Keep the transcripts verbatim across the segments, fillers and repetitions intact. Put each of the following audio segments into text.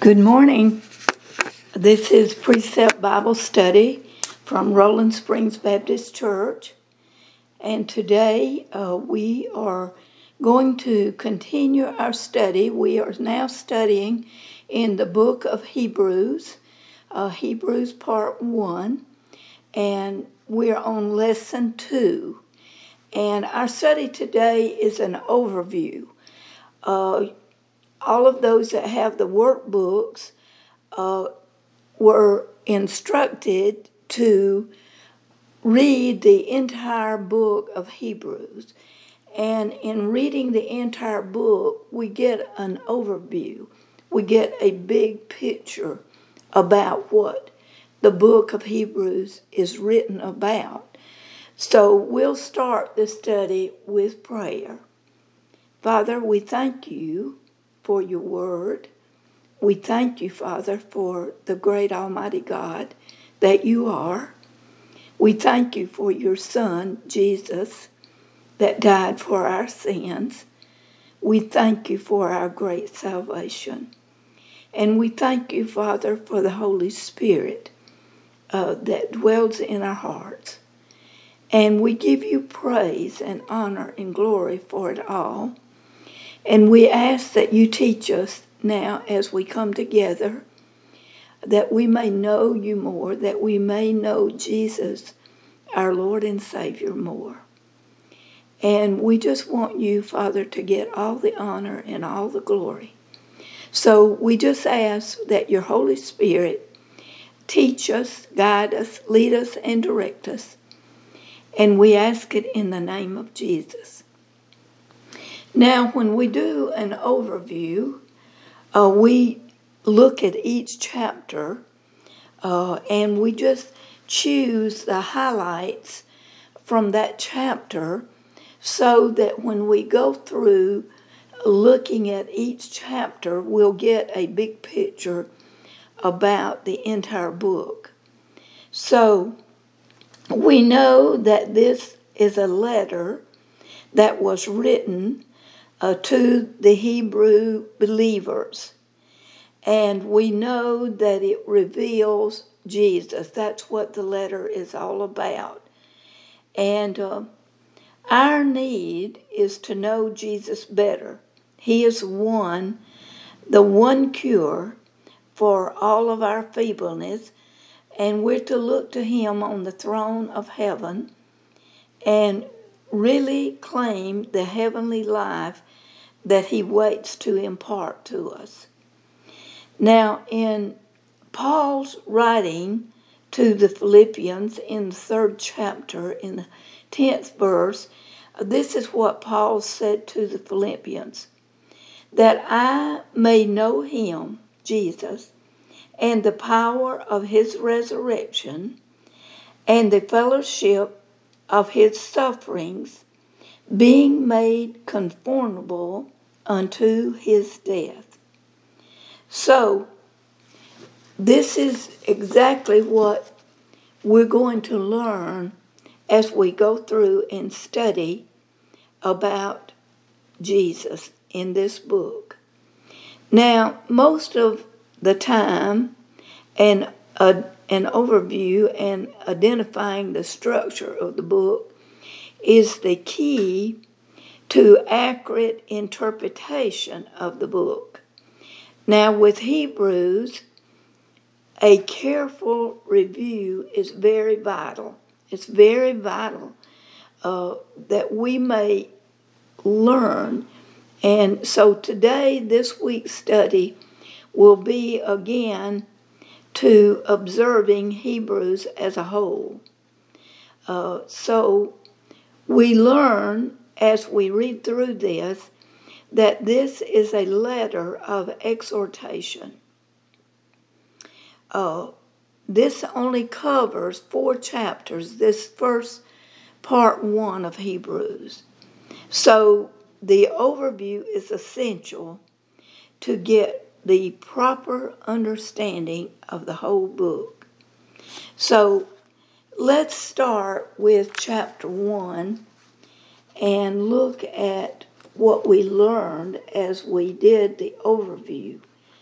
Good morning. This is Precept Bible Study from Rolling Springs Baptist Church. And today uh, we are going to continue our study. We are now studying in the book of Hebrews, uh, Hebrews part one, and we're on lesson two. And our study today is an overview. Uh, all of those that have the workbooks uh, were instructed to read the entire book of Hebrews. And in reading the entire book, we get an overview. We get a big picture about what the book of Hebrews is written about. So we'll start the study with prayer. Father, we thank you for your word. We thank you, Father, for the great Almighty God that you are. We thank you for your Son, Jesus, that died for our sins. We thank you for our great salvation. And we thank you, Father, for the Holy Spirit uh, that dwells in our hearts. And we give you praise and honor and glory for it all. And we ask that you teach us now as we come together, that we may know you more, that we may know Jesus, our Lord and Savior, more. And we just want you, Father, to get all the honor and all the glory. So we just ask that your Holy Spirit teach us, guide us, lead us, and direct us. And we ask it in the name of Jesus. Now, when we do an overview, uh, we look at each chapter uh, and we just choose the highlights from that chapter so that when we go through looking at each chapter, we'll get a big picture about the entire book. So we know that this is a letter that was written uh, to the Hebrew believers. And we know that it reveals Jesus. That's what the letter is all about. And uh, our need is to know Jesus better. He is one, the one cure for all of our feebleness. And we're to look to him on the throne of heaven and really claim the heavenly life that he waits to impart to us. Now, in Paul's writing to the Philippians in the third chapter, in the tenth verse, this is what Paul said to the Philippians, that I may know him, Jesus, and the power of his resurrection, and the fellowship of his sufferings, being made conformable unto his death. So, this is exactly what we're going to learn as we go through and study about Jesus in this book. Now, most of the time, an, uh, an overview and identifying the structure of the book is the key to accurate interpretation of the book. Now, with Hebrews, a careful review is very vital. It's very vital uh, that we may learn. And so today, this week's study will be again to observing Hebrews as a whole. Uh, so we learn as we read through this that this is a letter of exhortation. Uh, this only covers four chapters, this first part one of Hebrews. So the overview is essential to get the proper understanding of the whole book. So let's start with chapter one and look at what we learned as we did the overview.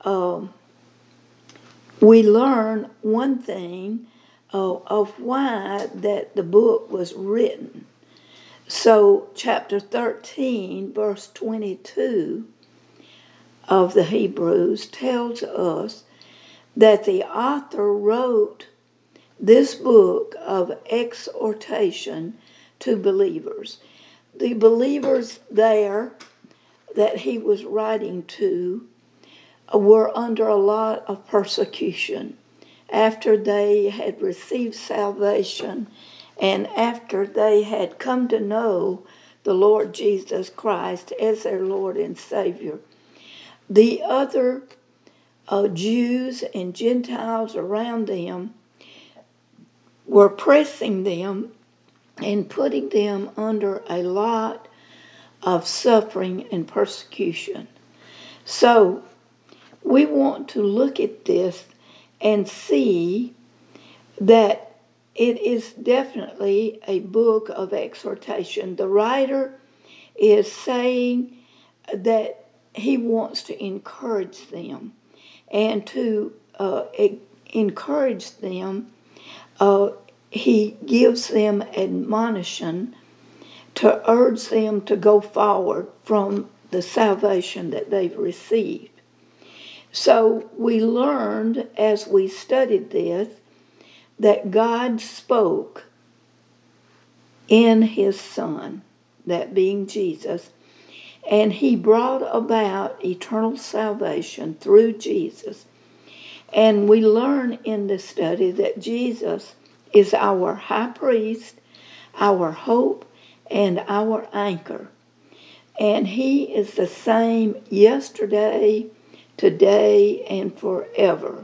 um, we learn one thing uh, of why that the book was written. So chapter thirteen, verse twenty-two of the Hebrews tells us that the author wrote this book of exhortation to believers. The believers there that he was writing to were under a lot of persecution after they had received salvation and after they had come to know the Lord Jesus Christ as their Lord and Savior. The other uh, Jews and Gentiles around them were pressing them and putting them under a lot of suffering and persecution. So we want to look at this and see that it is definitely a book of exhortation. The writer is saying that he wants to encourage them, and to uh, encourage them, uh, he gives them admonition to urge them to go forward from the salvation that they've received. So we learned as we studied this that God spoke in his Son, that being Jesus, and he brought about eternal salvation through Jesus. And we learn in the study that Jesus is our high priest, our hope, and our anchor. And he is the same yesterday, today, and forever.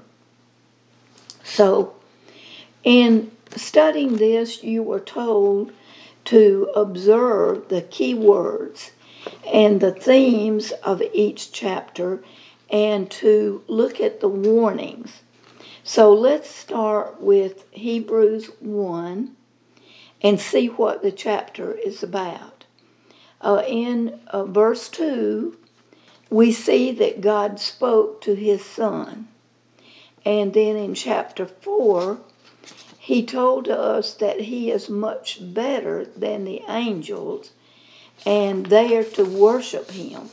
So, in studying this, you were told to observe the key words and the themes of each chapter and to look at the warnings. So let's start with Hebrews one and see what the chapter is about. Uh, in uh, verse two, we see that God spoke to his Son. And then in chapter four, he told us that he is much better than the angels and they are to worship him.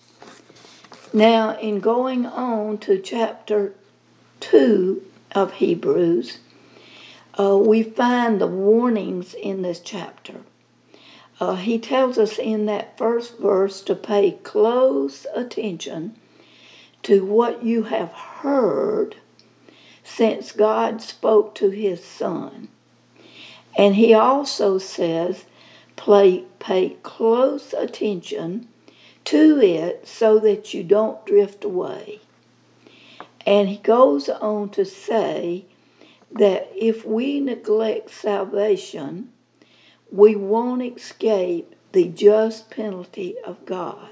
Now, in going on to chapter two of Hebrews, uh, we find the warnings in this chapter. Uh, he tells us in that first verse to pay close attention to what you have heard since God spoke to his Son. And he also says, play, pay close attention to it so that you don't drift away. And he goes on to say that if we neglect salvation, we won't escape the just penalty of God.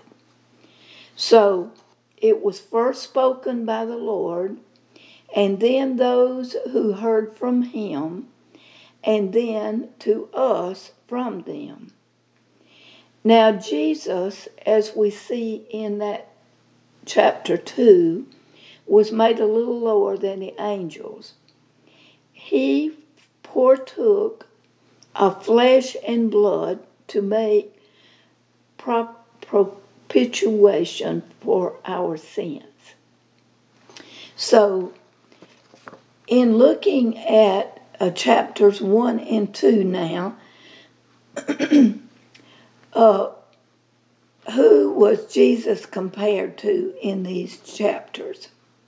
So it was first spoken by the Lord, and then those who heard from him, and then to us from them. Now Jesus, as we see in that chapter two, was made a little lower than the angels. He partook of flesh and blood to make propitiation for our sins. So, in looking at uh, chapters one and two now, uh, who was Jesus compared to in these chapters?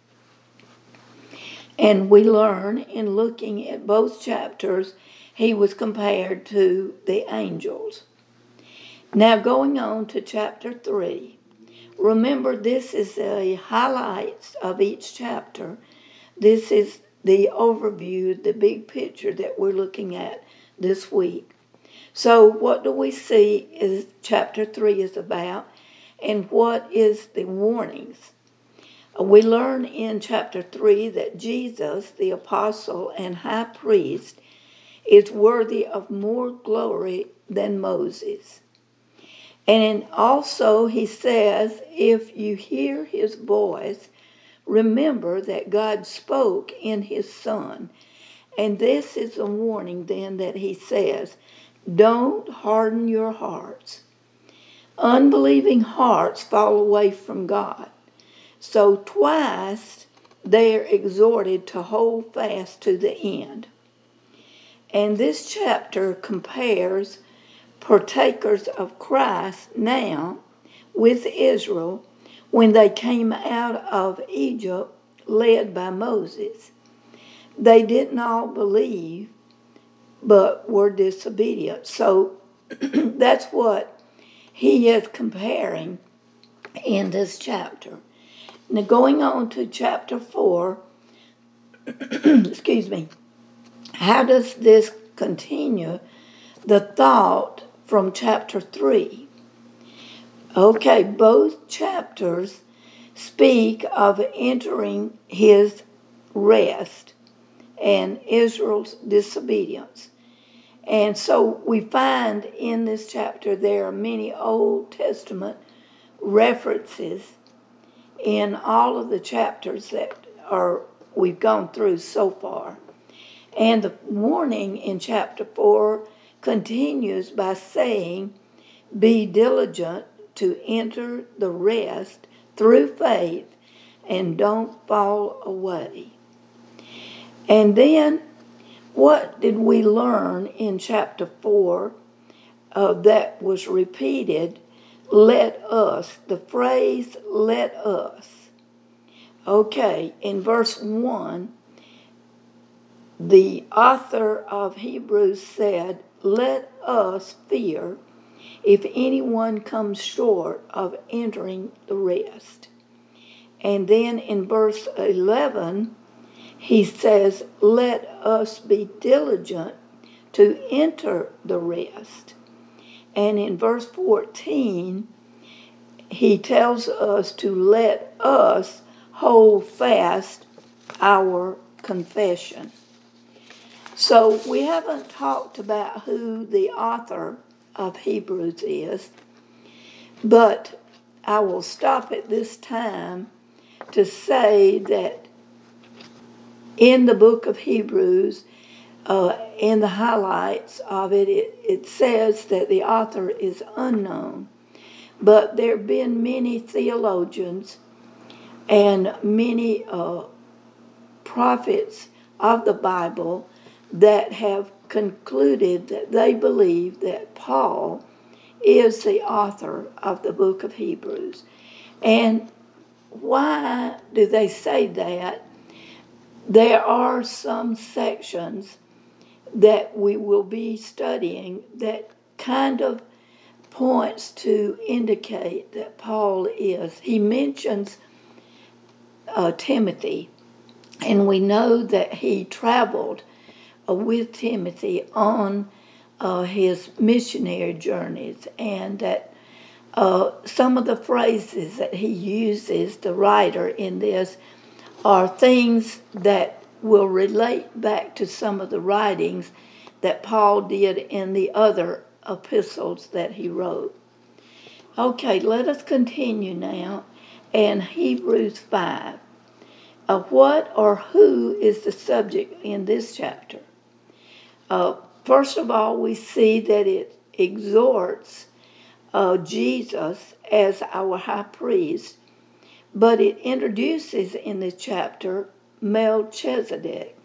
And we learn in looking at both chapters, he was compared to the angels. Now going on to chapter three. Remember, this is the highlights of each chapter. This is the overview, the big picture that we're looking at this week. So what do we see is chapter three is about, and what is the warnings? We learn in chapter three that Jesus, the apostle and high priest, is worthy of more glory than Moses. And also he says, if you hear his voice, remember that God spoke in his Son. And this is a warning then that he says, don't harden your hearts. Unbelieving hearts fall away from God. So twice they are exhorted to hold fast to the end. And this chapter compares partakers of Christ now with Israel when they came out of Egypt led by Moses. They didn't all believe, but were disobedient. So that's what he is comparing in this chapter. Now going on to chapter four, excuse me, how does this continue the thought from chapter three? Okay, both chapters speak of entering his rest and Israel's disobedience. And so we find in this chapter there are many Old Testament references in all of the chapters that are we've gone through so far. And the warning in chapter four continues by saying, be diligent to enter the rest through faith and don't fall away. And then what did we learn in chapter four uh, that was repeated? Let us, the phrase let us. Okay, in verse one, the author of Hebrews said, let us fear if anyone comes short of entering the rest. And then in verse eleven, he says, let us be diligent to enter the rest. And in verse fourteen, he tells us to let us hold fast our confession. So we haven't talked about who the author of Hebrews is, but I will stop at this time to say that in the book of Hebrews, uh, in the highlights of it, it, it says that the author is unknown. But there have been many theologians and many uh, prophets of the Bible that have concluded that they believe that Paul is the author of the book of Hebrews. And why do they say that? There are some sections that we will be studying that kind of points to indicate that Paul is. He mentions uh, Timothy, and we know that he traveled uh, with Timothy on uh, his missionary journeys, and that uh, some of the phrases that he uses, the writer in this, are things that will relate back to some of the writings that Paul did in the other epistles that he wrote. Okay, let us continue now in Hebrews five. Uh, what or who is the subject in this chapter? Uh, first of all, we see that it exhorts uh, Jesus as our high priest, but it introduces in this chapter Melchizedek.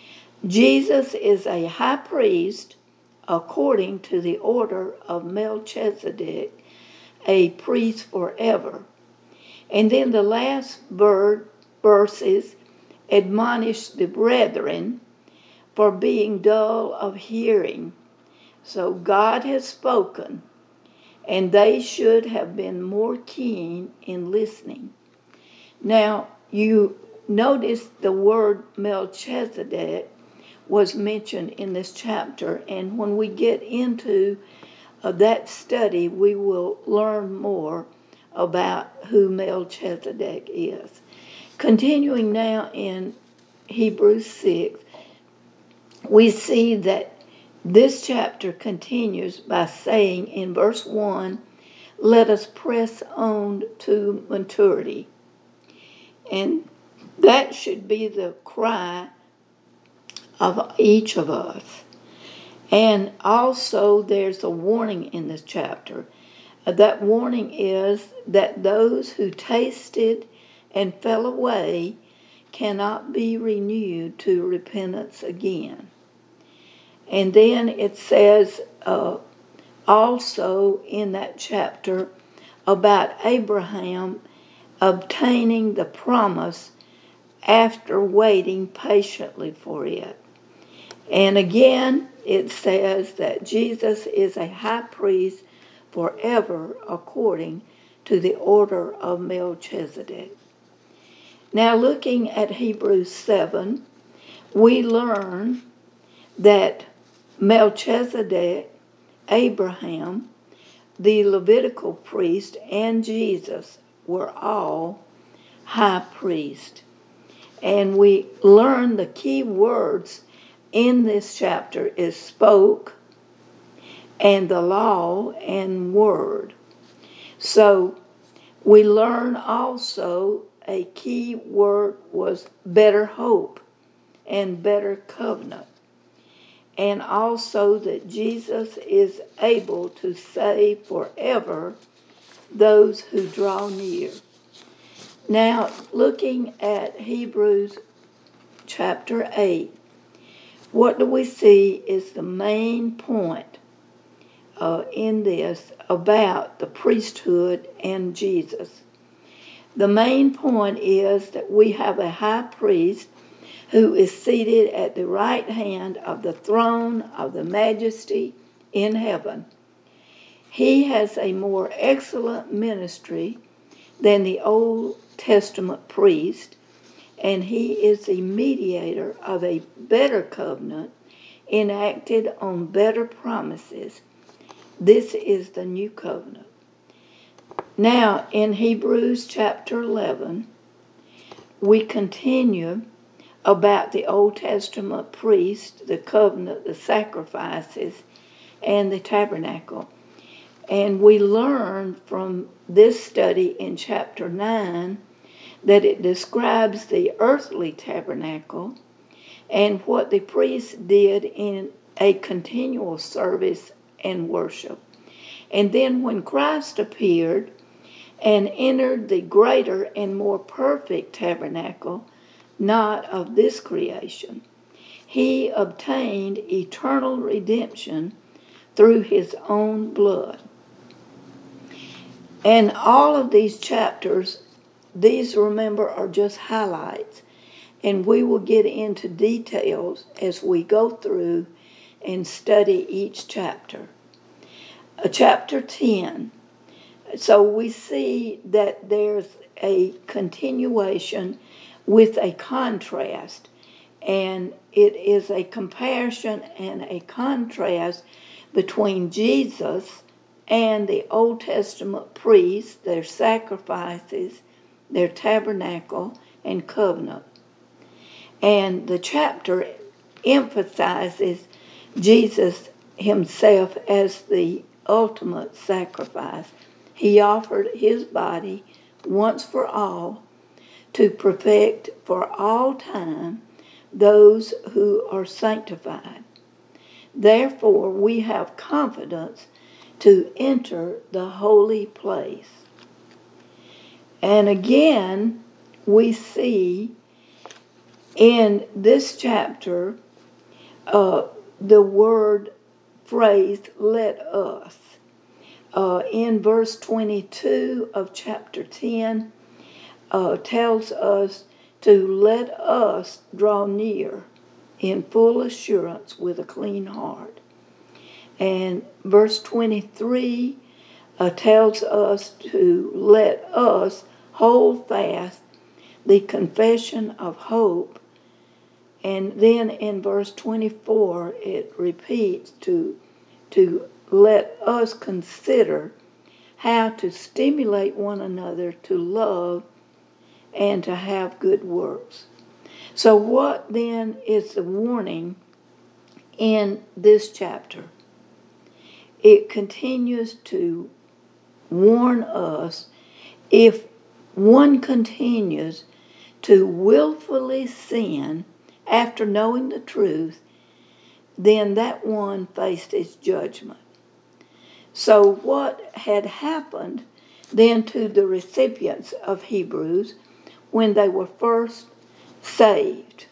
Jesus is a high priest according to the order of Melchizedek, a priest forever. And then the last verses admonish the brethren for being dull of hearing. So God has spoken, and they should have been more keen in listening. Now, you notice the word Melchizedek was mentioned in this chapter, and when we get into uh, that study, we will learn more about who Melchizedek is. Continuing now in Hebrews six, we see that this chapter continues by saying in verse one, let us press on to maturity. And That should be the cry of each of us. And also there's a warning in this chapter. That warning is that those who tasted and fell away cannot be renewed to repentance again. And then it says uh, also in that chapter about Abraham obtaining the promise after waiting patiently for it. And again, it says that Jesus is a high priest forever according to the order of Melchizedek. Now, looking at Hebrews seven, we learn that Melchizedek, Abraham, the Levitical priest, and Jesus were all high priests. And we learn the key words in this chapter is spoke, and the law, and word. So we learn also a key word was better hope and better covenant. And also that Jesus is able to save forever those who draw near. Now, looking at Hebrews chapter eight, what do we see is the main point uh, in this about the priesthood and Jesus. The main point is that we have a high priest who is seated at the right hand of the throne of the majesty in heaven. He has a more excellent ministry than the Old Testament priest, and he is the mediator of a better covenant enacted on better promises. This is the new covenant. Now, in Hebrews chapter eleven, we continue about the Old Testament priest, the covenant, the sacrifices, and the tabernacle. And we learn from this study in chapter nine that it describes the earthly tabernacle and what the priest did in a continual service and worship. And then when Christ appeared and entered the greater and more perfect tabernacle, not of this creation, he obtained eternal redemption through his own blood. And all of these chapters, these, remember, are just highlights. And we will get into details as we go through and study each chapter. Uh, chapter ten. So we see that there's a continuation with a contrast. And it is a comparison and a contrast between Jesus and the Old Testament priests, their sacrifices, their tabernacle, and covenant. And the chapter emphasizes Jesus himself as the ultimate sacrifice. He offered his body once for all to perfect for all time those who are sanctified. Therefore, we have confidence to enter the holy place. And again, we see in this chapter uh, the word phrase, let us. Uh, in verse twenty-two of chapter ten, uh, tells us to let us draw near in full assurance with a clean heart. And verse twenty-three uh, tells us to let us hold fast the confession of hope. And then in verse twenty-four, it repeats to, to let us consider how to stimulate one another to love and to have good works. So what then is the warning in this chapter? It continues to warn us if one continues to willfully sin after knowing the truth, then that one faced his judgment. So what had happened then to the recipients of Hebrews when they were first saved?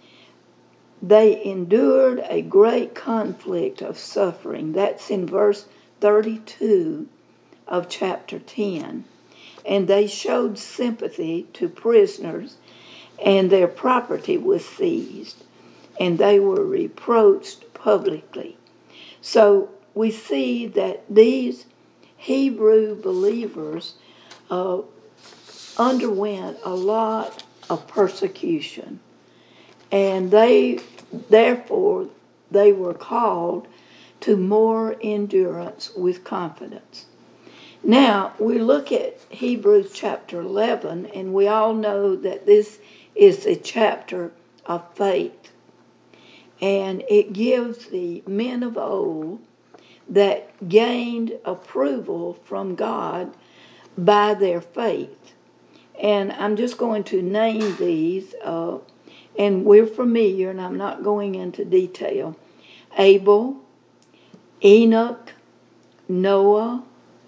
They endured a great conflict of suffering. That's in verse thirty-two of chapter ten. And they showed sympathy to prisoners, and their property was seized, and they were reproached publicly. So we see that these Hebrew believers uh, underwent a lot of persecution, and they, therefore, they were called to more endurance with confidence. Now, we look at Hebrews chapter eleven, and we all know that this is a chapter of faith. And it gives the men of old that gained approval from God by their faith. And I'm just going to name these, uh, and we're familiar, and I'm not going into detail. Abel, Enoch, Noah,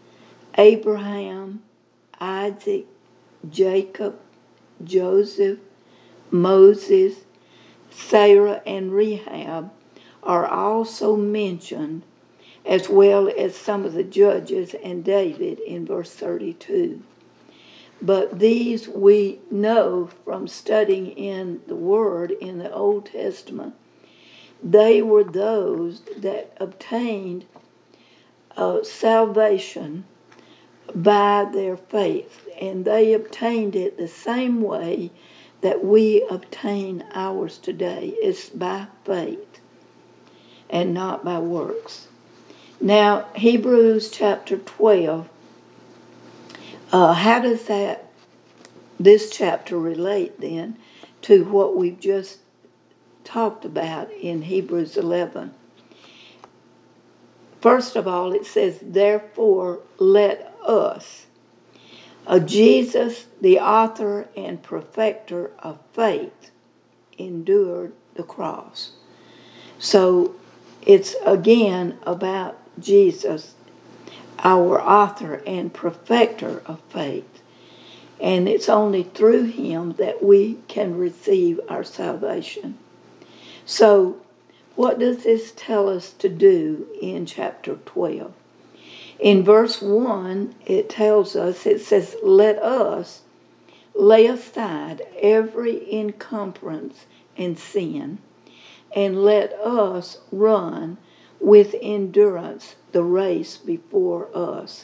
Abraham, Isaac, Jacob, Joseph, Moses, Sarah, and Rahab are also mentioned, as well as some of the judges and David in verse thirty-two. But these we know from studying in the Word in the Old Testament. They were those that obtained uh, salvation by their faith, and they obtained it the same way that we obtain ours today. It's by faith and not by works. Now, Hebrews chapter twelve, uh, how does that, this chapter relate then to what we've just talked about in Hebrews eleven? First of all, it says, therefore, let us, uh, Jesus, the author and perfecter of faith, endured the cross. So it's again about Jesus, our author and perfecter of faith. And it's only through him that we can receive our salvation. So what does this tell us to do in chapter twelve? In verse one, it tells us, it says, let us lay aside every encumbrance and sin, and let us run with endurance the race before us.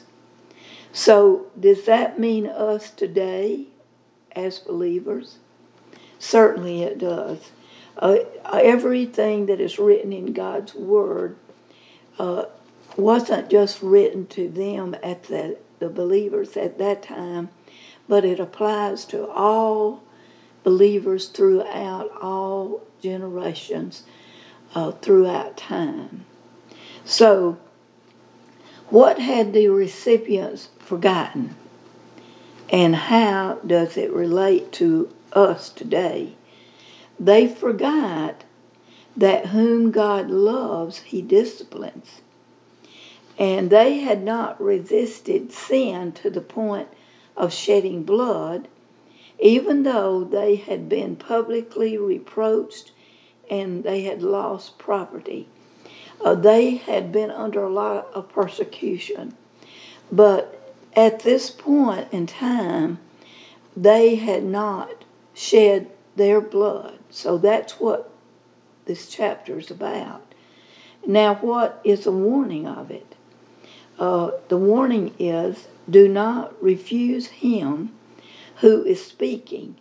So does that mean us today as believers? Certainly it does. Uh, everything that is written in God's Word uh, wasn't just written to them at the, the believers at that time, but it applies to all believers throughout all generations, uh, throughout time. So, what had the recipients forgotten? And how does it relate to us today? They forgot that whom God loves, he disciplines. And they had not resisted sin to the point of shedding blood, even though they had been publicly reproached and they had lost property. Uh, they had been under a lot of persecution. But at this point in time, they had not shed their blood. So that's what this chapter is about. Now, what is the warning of it? Uh, the warning is, do not refuse him who is speaking.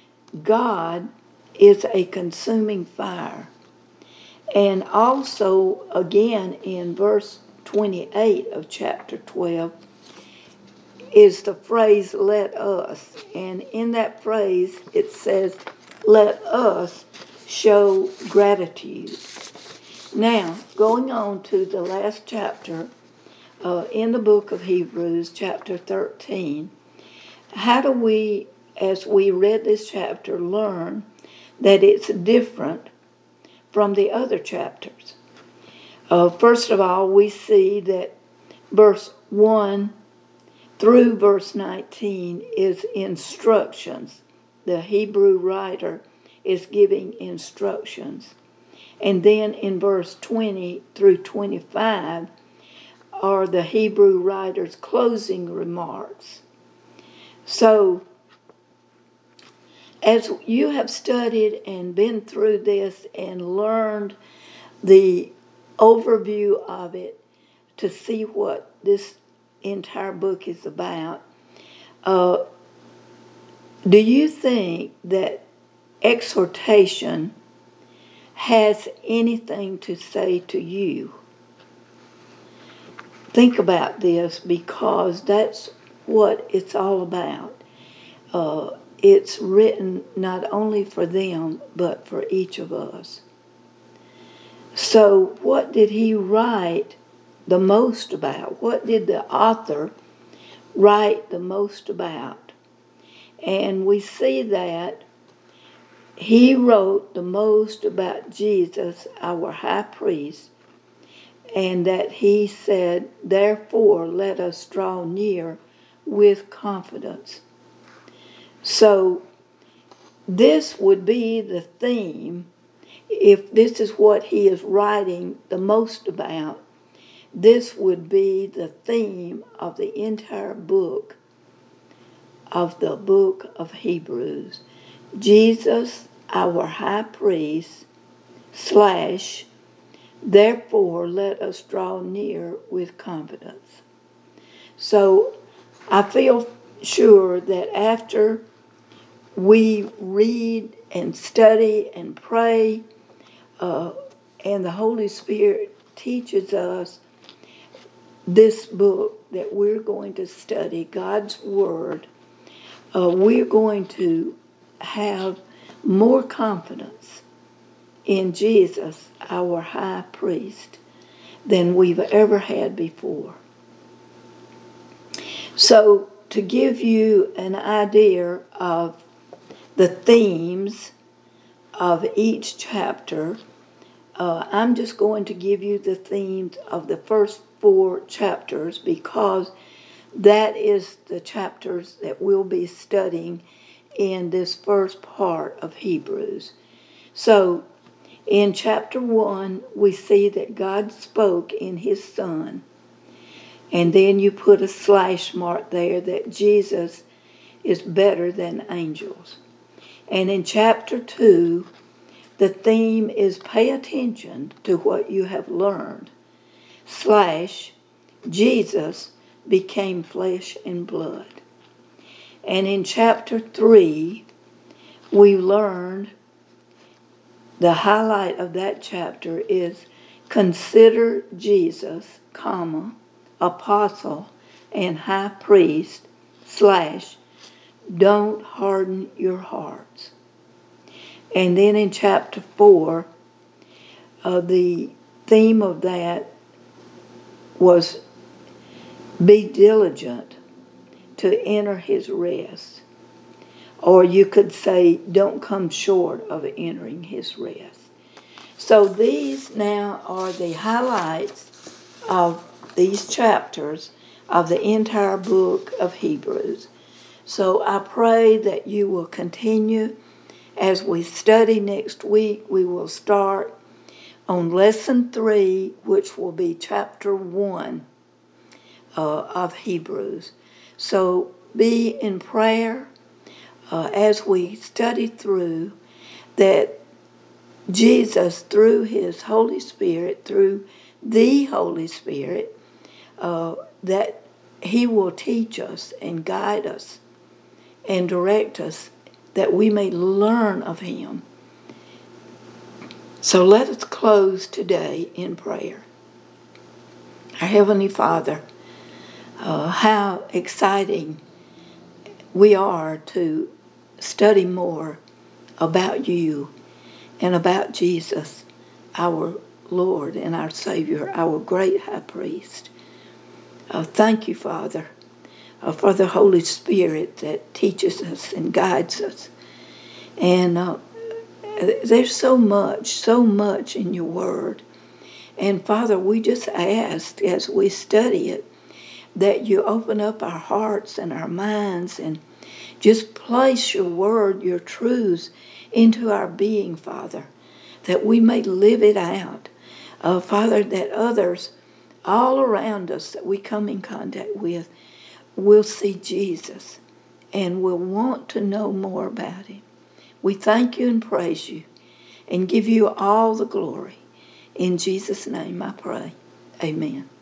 God is a consuming fire. And also, again, in verse twenty-eight of chapter twelve, is the phrase, let us. And in that phrase, it says, let us show gratitude. Now, going on to the last chapter, uh, in the book of Hebrews, chapter thirteen, how do we as we read this chapter, learn that it's different from the other chapters. Uh, first of all, we see that verse one through verse nineteen is instructions. The Hebrew writer is giving instructions. And then in verse twenty through twenty-five are the Hebrew writer's closing remarks. So, as you have studied and been through this and learned the overview of it to see what this entire book is about, uh, do you think that exhortation has anything to say to you? Think about this, because that's what it's all about. Uh, it's written not only for them, but for each of us. So what did he write the most about? What did the author write the most about? And we see that he wrote the most about Jesus, our high priest, and that he said, therefore, let us draw near with confidence. So this would be the theme. If this is what he is writing the most about, this would be the theme of the entire book, of the book of Hebrews. Jesus, our high priest, slash, therefore let us draw near with confidence. So I feel sure that after we read and study and pray, uh, and the Holy Spirit teaches us this book that we're going to study, God's Word, uh, we're going to have more confidence in Jesus, our high priest, than we've ever had before. So, to give you an idea of the themes of each chapter, uh, I'm just going to give you the themes of the first four chapters, because that is the chapters that we'll be studying in this first part of Hebrews. So, in chapter one, we see that God spoke in his Son. And then you put a slash mark there that Jesus is better than angels. And in chapter two, the theme is pay attention to what you have learned. Slash, Jesus became flesh and blood. And in chapter three, we learned the highlight of that chapter is consider Jesus, comma, apostle and high priest, slash, don't harden your hearts. And then in chapter four, uh, the theme of that was be diligent to enter his rest. Or you could say, don't come short of entering his rest. So these now are the highlights of these chapters of the entire book of Hebrews. So I pray that you will continue. As we study next week, we will start on lesson three, which will be chapter one uh, of Hebrews. So be in prayer uh, as we study through that Jesus, through his Holy Spirit, through the Holy Spirit, uh, that he will teach us and guide us and direct us that we may learn of him. So let us close today in prayer. Our Heavenly Father, uh, how exciting we are to study more about you and about Jesus, our Lord and our Savior, our great high priest. Uh, thank you, Father, uh, for the Holy Spirit that teaches us and guides us. And uh, there's so much, so much in your word. And Father, we just ask as we study it that you open up our hearts and our minds and just place your word, your truths into our being, Father, that we may live it out. Uh, Father, that others all around us that we come in contact with will see Jesus and will want to know more about him. We thank you and praise you and give you all the glory. In Jesus' name I pray. Amen.